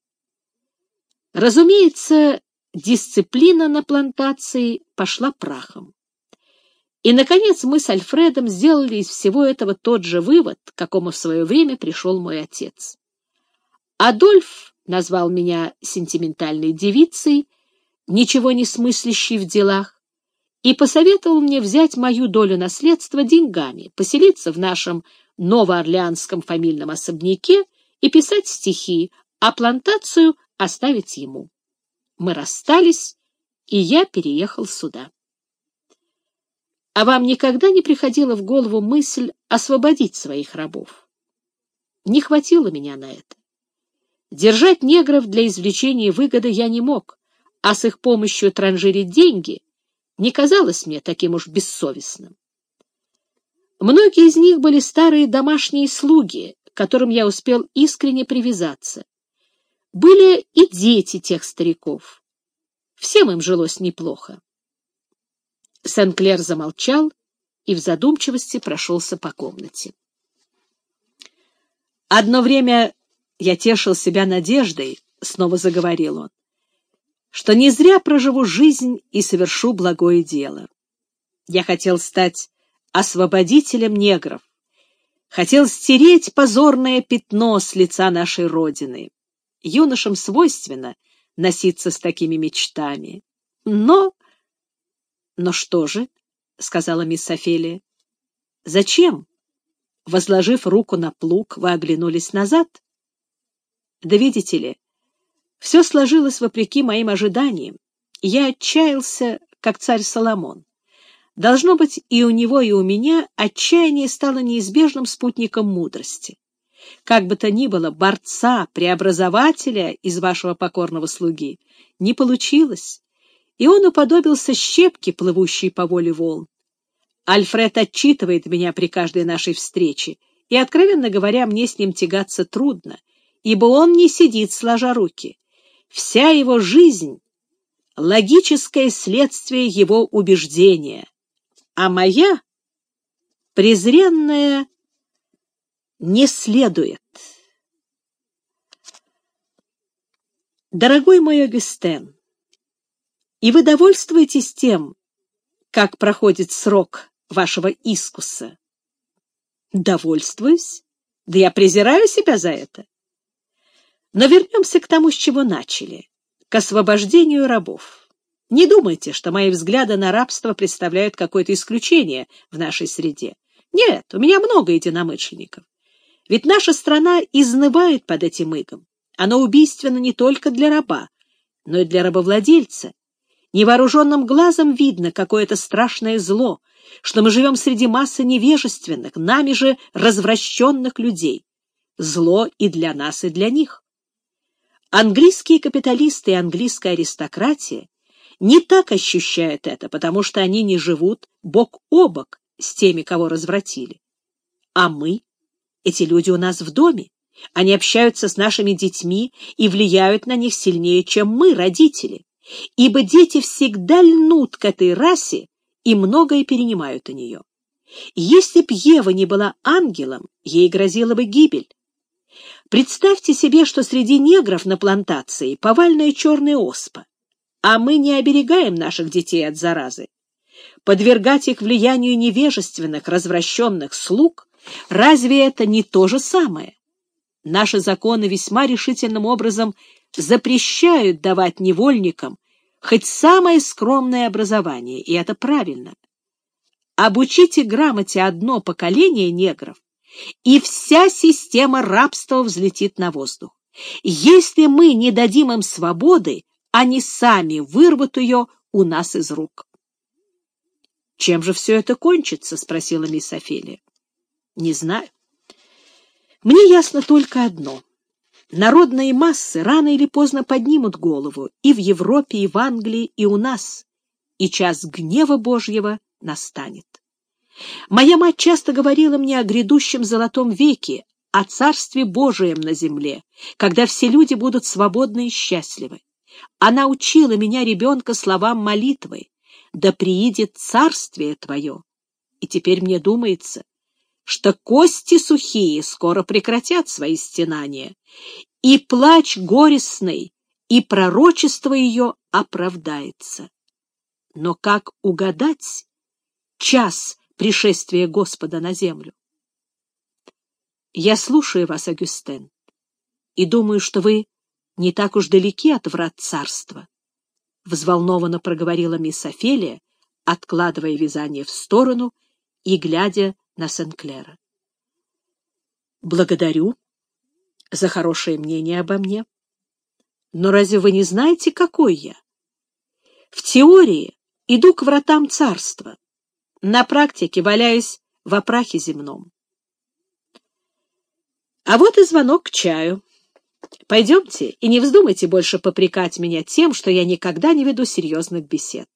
Разумеется, дисциплина на плантации пошла прахом. И, наконец, мы с Альфредом сделали из всего этого тот же вывод, к какому в свое время пришел мой отец. Адольф назвал меня сентиментальной девицей, ничего не смыслящей в делах, и посоветовал мне взять мою долю наследства деньгами, поселиться в нашем новоорлеанском фамильном особняке и писать стихи, а плантацию оставить ему. Мы расстались, и я переехал сюда. А вам никогда не приходила в голову мысль освободить своих рабов? Не хватило меня на это. Держать негров для извлечения выгоды я не мог, а с их помощью транжирить деньги не казалось мне таким уж бессовестным. Многие из них были старые домашние слуги, к которым я успел искренне привязаться. Были и дети тех стариков. Всем им жилось неплохо. Сен-Клер замолчал и в задумчивости прошелся по комнате. «Одно время я тешил себя надеждой, — снова заговорил он, — что не зря проживу жизнь и совершу благое дело. Я хотел стать освободителем негров, хотел стереть позорное пятно с лица нашей Родины. Юношам свойственно носиться с такими мечтами. Но что же, — сказала мисс Офелия, — зачем, возложив руку на плуг, вы оглянулись назад? Да видите ли, все сложилось вопреки моим ожиданиям. Я отчаялся, как царь Соломон. Должно быть, и у него, и у меня отчаяние стало неизбежным спутником мудрости. Как бы то ни было, борца, преобразователя из вашего покорного слуги не получилось, и он уподобился щепке, плывущей по воле волн. Альфред отчитывает меня при каждой нашей встрече, и, откровенно говоря, мне с ним тягаться трудно, ибо он не сидит сложа руки. Вся его жизнь — логическое следствие его убеждения, а моя, презренная, не следует. Дорогой мой Огюстен, и вы довольствуетесь тем, как проходит срок вашего искуса? Довольствуюсь? Да я презираю себя за это. Но вернемся к тому, с чего начали, к освобождению рабов. Не думайте, что мои взгляды на рабство представляют какое-то исключение в нашей среде. Нет, у меня много единомышленников. Ведь наша страна изнывает под этим игом. Оно убийственно не только для раба, но и для рабовладельца. Невооруженным глазом видно какое-то страшное зло, что мы живем среди массы невежественных, нами же развращенных людей. Зло и для нас, и для них. Английские капиталисты и английская аристократия не так ощущают это, потому что они не живут бок о бок с теми, кого развратили. А мы, эти люди у нас в доме, они общаются с нашими детьми и влияют на них сильнее, чем мы, родители, ибо дети всегда льнут к этой расе и многое перенимают у нее. Если б Ева не была ангелом, ей грозила бы гибель. Представьте себе, что среди негров на плантации повальная черная оспа, а мы не оберегаем наших детей от заразы. Подвергать их влиянию невежественных, развращенных слуг, разве это не то же самое? Наши законы весьма решительным образом запрещают давать невольникам хоть самое скромное образование, и это правильно. Обучите грамоте одно поколение негров, и вся система рабства взлетит на воздух. Если мы не дадим им свободы, они сами вырвут ее у нас из рук. «Чем же все это кончится?» — спросила мисс Офелия. «Не знаю. Мне ясно только одно. Народные массы рано или поздно поднимут голову и в Европе, и в Англии, и у нас, и час гнева Божьего настанет. Моя мать часто говорила мне о грядущем золотом веке, о Царстве Божием на земле, когда все люди будут свободны и счастливы. Она учила меня, ребенка, словам молитвы: «Да приидет царствие Твое». И теперь мне думается, что кости сухие скоро прекратят свои стенания, и плач горестный, и пророчество ее оправдается. Но как угадать, час пришествия Господа на землю. Я слушаю вас, Агюстен, и думаю, что вы не так уж далеки от врат царства, — взволнованно проговорила мисс Офелия, откладывая вязание в сторону и глядя на Сен-Клера. Благодарю за хорошее мнение обо мне. Но разве вы не знаете, какой я? В теории иду к вратам царства, на практике валяюсь в прахе земном. А вот и звонок к чаю. Пойдемте и не вздумайте больше попрекать меня тем, что я никогда не веду серьезных бесед.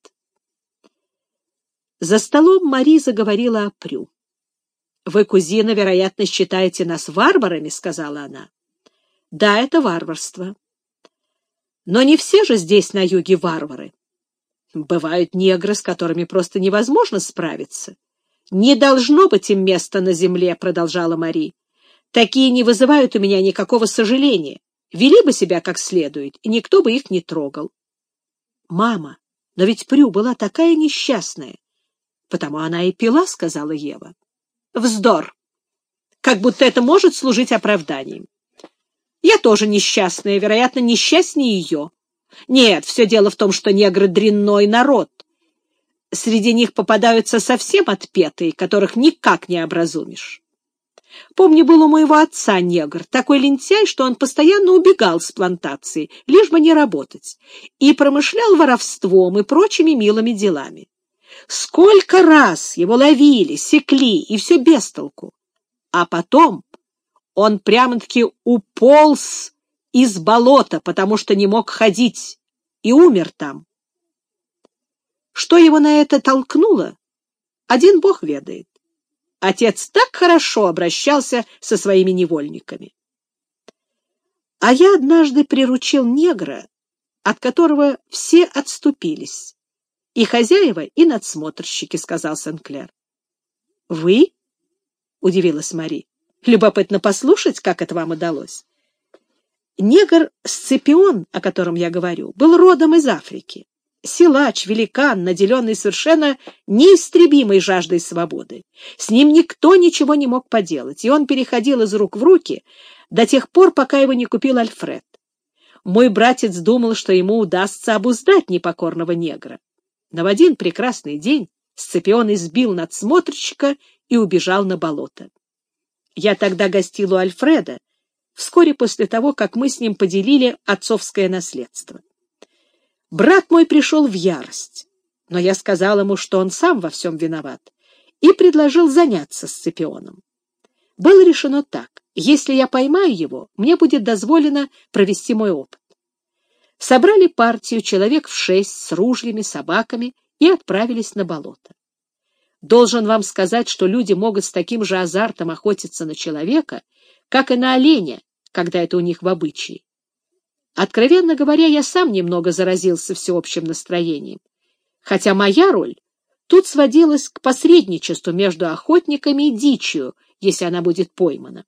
За столом Мари заговорила о Прю. «Вы, кузина, вероятно, считаете нас варварами», — сказала она. «Да, это варварство. Но не все же здесь на юге варвары. Бывают негры, с которыми просто невозможно справиться. Не должно быть им места на земле», — продолжала Мари. «Такие не вызывают у меня никакого сожаления. Вели бы себя как следует, и никто бы их не трогал». «Мама, но ведь Прю была такая несчастная». «Потому она и пила», — сказала Ева. «Вздор! Как будто это может служить оправданием. Я тоже несчастная, вероятно, несчастнее ее. Нет, все дело в том, что негры — дрянной народ. Среди них попадаются совсем отпетые, которых никак не образумишь. Помню, был у моего отца негр, такой лентяй, что он постоянно убегал с плантации, лишь бы не работать, и промышлял воровством и прочими милыми делами. Сколько раз его ловили, секли, и все без толку. А потом он прямо-таки уполз из болота, потому что не мог ходить, и умер там. Что его на это толкнуло, один Бог ведает. Отец так хорошо обращался со своими невольниками. А я однажды приручил негра, от которого все отступились. И хозяева, и надсмотрщики, — сказал Сен-Клер. — Вы? — удивилась Мари. — Любопытно послушать, как это вам удалось. Негр Сципион, о котором я говорю, был родом из Африки. Силач, великан, наделенный совершенно неистребимой жаждой свободы. С ним никто ничего не мог поделать, и он переходил из рук в руки до тех пор, пока его не купил Альфред. Мой братец думал, что ему удастся обуздать непокорного негра. Но в один прекрасный день Сципион избил надсмотрщика и убежал на болото. Я тогда гостил у Альфреда, вскоре после того, как мы с ним поделили отцовское наследство. Брат мой пришел в ярость, но я сказал ему, что он сам во всем виноват, и предложил заняться Сципионом. Было решено так: если я поймаю его, мне будет дозволено провести мой опыт. Собрали партию человек в 6 с ружьями, собаками и отправились на болото. Должен вам сказать, что люди могут с таким же азартом охотиться на человека, как и на оленя, когда это у них в обычае. Откровенно говоря, я сам немного заразился всеобщим настроением, хотя моя роль тут сводилась к посредничеству между охотниками и дичью, если она будет поймана.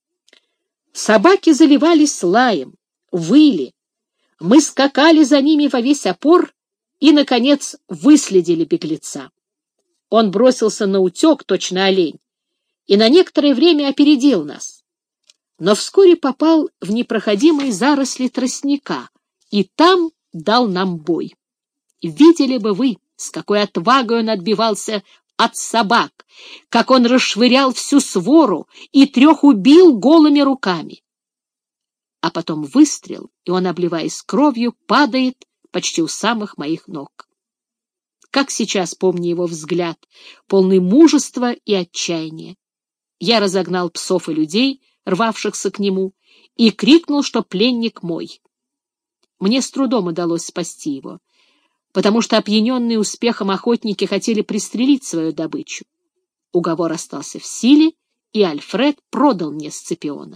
Собаки заливались лаем, выли. Мы скакали за ними во весь опор и, наконец, выследили беглеца. Он бросился наутек, точно олень, и на некоторое время опередил нас. Но вскоре попал в непроходимые заросли тростника, и там дал нам бой. Видели бы вы, с какой отвагой он отбивался от собак, как он расшвырял всю свору и 3 убил голыми руками. А потом выстрел, и он, обливаясь кровью, падает почти у самых моих ног. Как сейчас помню его взгляд, полный мужества и отчаяния. Я разогнал псов и людей, рвавшихся к нему, и крикнул, что пленник мой. Мне с трудом удалось спасти его, потому что опьяненные успехом охотники хотели пристрелить свою добычу. Уговор остался в силе, и Альфред продал мне Сципиона.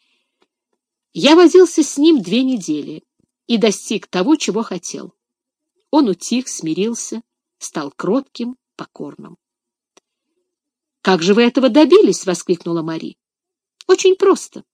Я возился с ним 2 недели и достиг того, чего хотел. Он утих, смирился, стал кротким, покорным. — Как же вы этого добились? — воскликнула Мари. — Очень просто.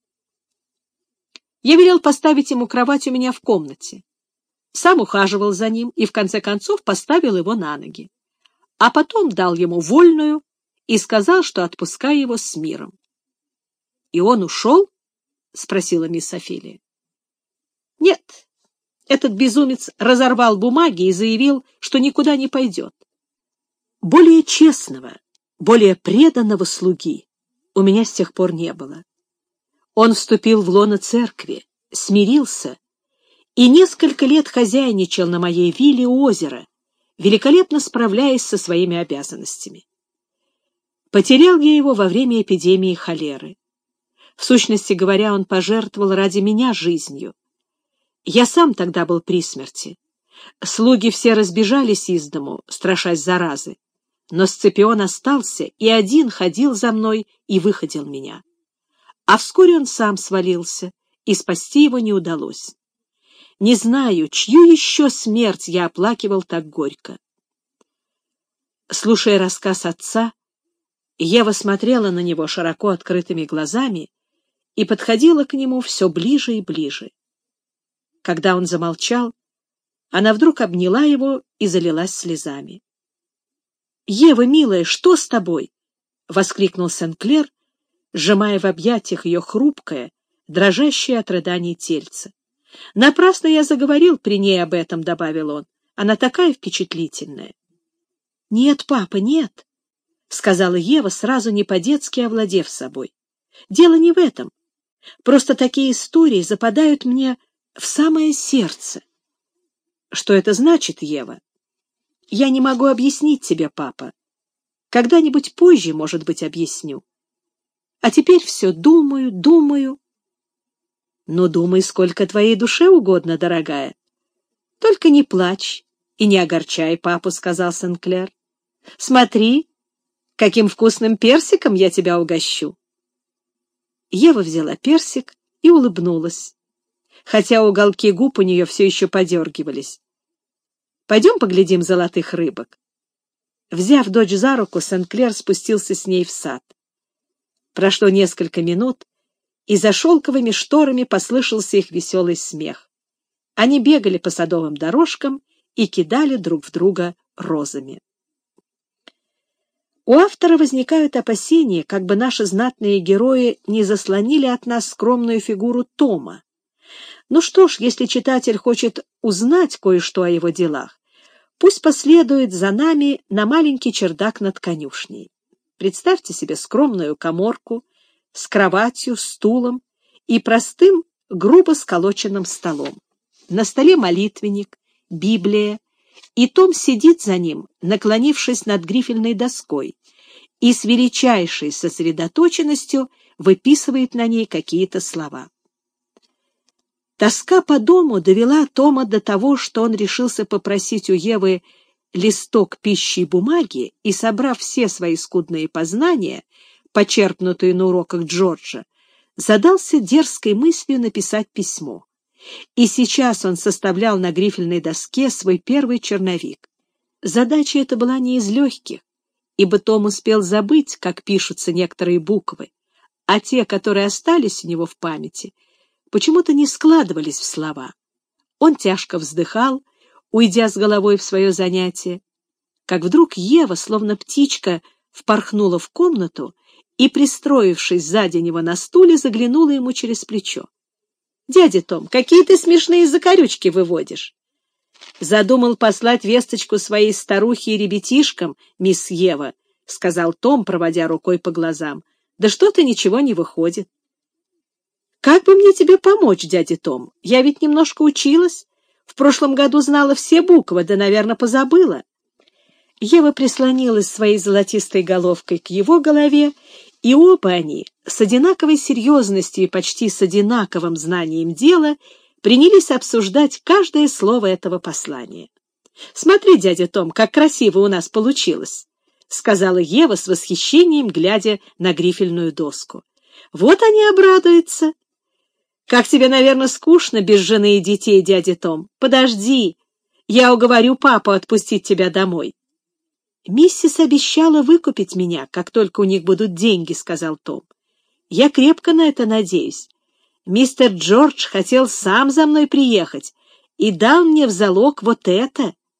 Я велел поставить ему кровать у меня в комнате. Сам ухаживал за ним и, в конце концов, поставил его на ноги. а потом дал ему вольную и сказал, что отпускаю его с миром. — И он ушел? — спросила мисс Офелия. — Нет, этот безумец разорвал бумаги и заявил, что никуда не пойдет. Более честного, более преданного слуги у меня с тех пор не было. Он вступил в лоно церкви, смирился и несколько лет хозяйничал на моей вилле у озера, великолепно справляясь со своими обязанностями. Потерял я его во время эпидемии холеры. В сущности говоря, он пожертвовал ради меня жизнью. Я сам тогда был при смерти. Слуги все разбежались из дому, страшась заразы. Но Сципион остался и один ходил за мной и выходил меня. А вскоре он сам свалился, и спасти его не удалось. Не знаю, чью еще смерть я оплакивал так горько. Слушая рассказ отца, Ева смотрела на него широко открытыми глазами и подходила к нему все ближе и ближе. Когда он замолчал, она вдруг обняла его и залилась слезами. «Ева, милая, что с тобой?» — воскликнул Сен-Клер, сжимая в объятиях ее хрупкое, дрожащее от рыданий тельце. «Напрасно я заговорил при ней об этом», — добавил он. «Она такая впечатлительная». «Нет, папа, нет», — сказала Ева, сразу не по-детски овладев собой. «Дело не в этом. Просто такие истории западают мне в самое сердце». «Что это значит, Ева?» «Я не могу объяснить тебе, папа. Когда-нибудь позже, может быть, объясню. А теперь все думаю, думаю». «Ну, думай, сколько твоей душе угодно, дорогая. Только не плачь и не огорчай папу», — сказал Сен-Клер. «Смотри, каким вкусным персиком я тебя угощу». Ева взяла персик и улыбнулась, хотя уголки губ у нее все еще подергивались. «Пойдем поглядим золотых рыбок». Взяв дочь за руку, Сен-Клер спустился с ней в сад. Прошло несколько минут, и за шелковыми шторами послышался их веселый смех. Они бегали по садовым дорожкам и кидали друг в друга розами. У автора возникают опасения, как бы наши знатные герои не заслонили от нас скромную фигуру Тома. Ну что ж, если читатель хочет узнать кое-что о его делах, пусть последует за нами на маленький чердак над конюшней. Представьте себе скромную каморку с кроватью, стулом и простым, грубо сколоченным столом. На столе молитвенник, Библия, и Том сидит за ним, наклонившись над грифельной доской, и с величайшей сосредоточенностью выписывает на ней какие-то слова. Тоска по дому довела Тома до того, что он решился попросить у Евы листок пищи и бумаги и, собрав все свои скудные познания, почерпнутые на уроках Джорджа, задался дерзкой мыслью написать письмо. И сейчас он составлял на грифельной доске свой первый черновик. Задача эта была не из легких, ибо Том успел забыть, как пишутся некоторые буквы, а те, которые остались у него в памяти, почему-то не складывались в слова. Он тяжко вздыхал, уйдя с головой в свое занятие, как вдруг Ева, словно птичка, впорхнула в комнату и, пристроившись сзади него на стуле, заглянула ему через плечо. «Дядя Том, какие ты смешные закорючки выводишь!» «Задумал послать весточку своей старухе и ребятишкам, мисс Ева», — сказал Том, проводя рукой по глазам. «Да что-то ничего не выходит». «Как бы мне тебе помочь, дядя Том? Я ведь немножко училась. В прошлом году знала все буквы, да, наверное, позабыла». Ева прислонилась своей золотистой головкой к его голове, и оба они с одинаковой серьезностью и почти с одинаковым знанием дела принялись обсуждать каждое слово этого послания. «Смотри, дядя Том, как красиво у нас получилось», — сказала Ева с восхищением, глядя на грифельную доску. «Вот они обрадуются». «Как тебе, наверное, скучно без жены и детей, дядя Том? Подожди, я уговорю папу отпустить тебя домой». «Миссис обещала выкупить меня, как только у них будут деньги», — сказал Том. «Я крепко на это надеюсь. Мистер Джордж хотел сам за мной приехать и дал мне в залог вот это».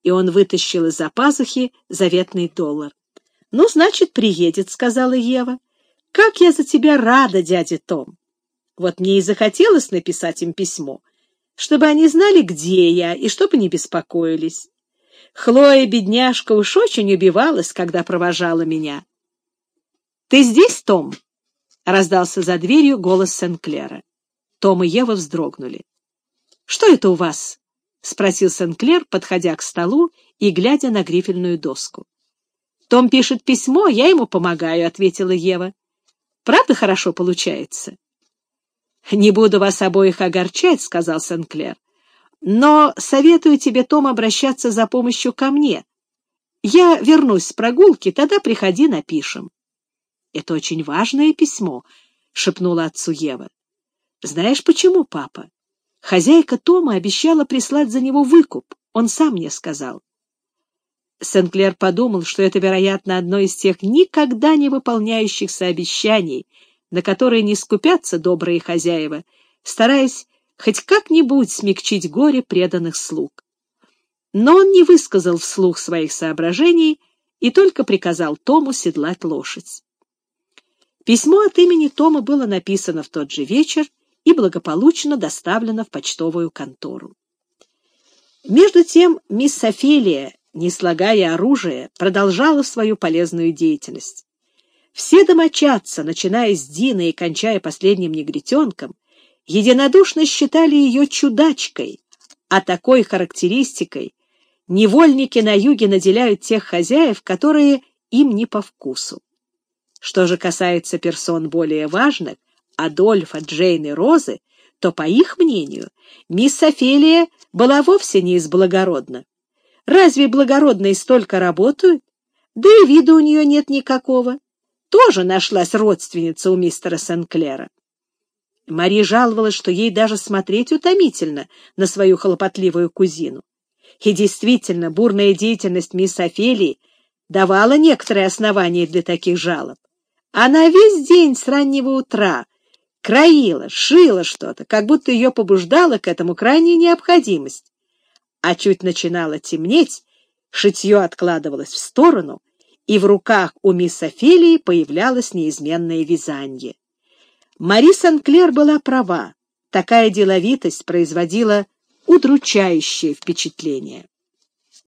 и он вытащил из-за пазухи заветный $1. «Ну, значит, приедет», — сказала Ева. «Как я за тебя рада, дядя Том! Вот мне и захотелось написать им письмо, чтобы они знали, где я, и чтобы не беспокоились. Хлоя, бедняжка, уж очень убивалась, когда провожала меня». «Ты здесь, Том?» — раздался за дверью голос Сен-Клера. Том и Ева вздрогнули. «Что это у вас?» — спросил Сен-Клер, подходя к столу и глядя на грифельную доску. «Том пишет письмо, я ему помогаю», — ответила Ева. «Правда хорошо получается?» «Не буду вас обоих огорчать», — сказал Сен-Клер. «Но советую тебе, Том, обращаться за помощью ко мне. Я вернусь с прогулки, тогда приходи, напишем». «Это очень важное письмо», — шепнула отцу Ева. «Знаешь, почему, папа? Хозяйка Тома обещала прислать за него выкуп. Он сам мне сказал». Сен-Клер подумал, что это, вероятно, одно из тех никогда не выполняющихся обещаний, на которые не скупятся добрые хозяева, стараясь хоть как-нибудь смягчить горе преданных слуг. Но он не высказал вслух своих соображений и только приказал Тому седлать лошадь. Письмо от имени Тома было написано в тот же вечер и благополучно доставлено в почтовую контору. Между тем мисс Офелия, не слагая оружия, продолжала свою полезную деятельность. Все домочадцы, начиная с Дины и кончая последним негритенком, единодушно считали ее чудачкой, а такой характеристикой невольники на юге наделяют тех хозяев, которые им не по вкусу. Что же касается персон более важных, Адольфа, Джейн и Розы, то, по их мнению, мисс Офелия была вовсе не из благородных. Разве благородные столько работают? Да и вида у нее нет никакого. Тоже нашлась родственница у мистера Сен-Клера. Мари жаловалась, что ей даже смотреть утомительно на свою хлопотливую кузину. И действительно, бурная деятельность мисс Офелии давала некоторые основания для таких жалоб. Она весь день с раннего утра краила, шила что-то, как будто ее побуждала к этому крайняя необходимость. А чуть начинало темнеть, шитье откладывалось в сторону, и в руках у мисс Офелии появлялось неизменное вязанье. Мари Сен-Клер была права, такая деловитость производила удручающее впечатление.